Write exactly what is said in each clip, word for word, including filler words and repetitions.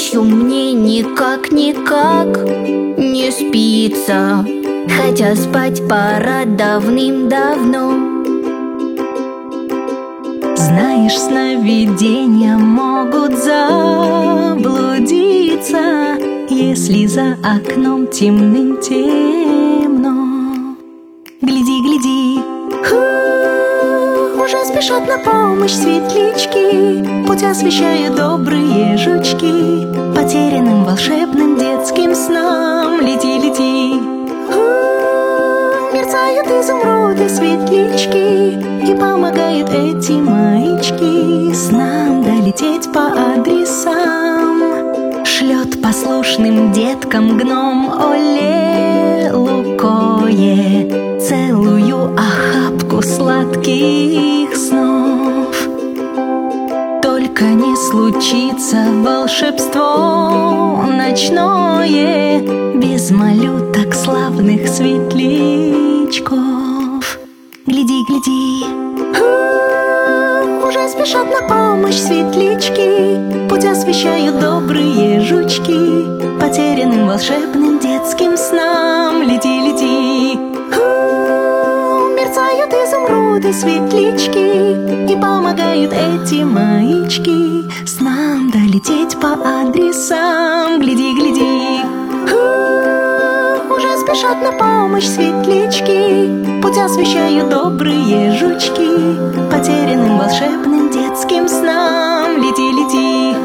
Ночью мне никак-никак не спится, хотя спать пора давным-давно. Знаешь, сновидения могут заблудиться, если за окном темным-темно. Гляди, гляди, уже спешат на помощь светлячки, путь освещают добрые жучки, потерянным волшебным детским снам. Лети, лети, мерцают изумруды светлячки, и помогают эти маячки с нам долететь по адресам. Шлет послушным деткам гном Оле Лукое целую охапку сладких снов. Только не случится волшебство ночное без малюток славных светлячков. Гляди, гляди, уже спешат на помощь светлячки, путь освещают добрые жучки, потерянным волшебным детским снам. Лети, лети, мерцают изумруды светлячки, и помогают эти маячки с нам долететь по адресам. Гляди, гляди, уже спешат на помощь светлячки, путь освещают добрые жучки, потерянным волшебным детским снам. Лети, лети,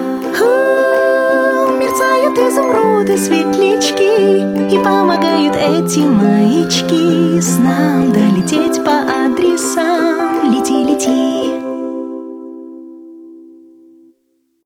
мерцают изумруды светлячки, и помогают эти маячки с нам долететь по адресам.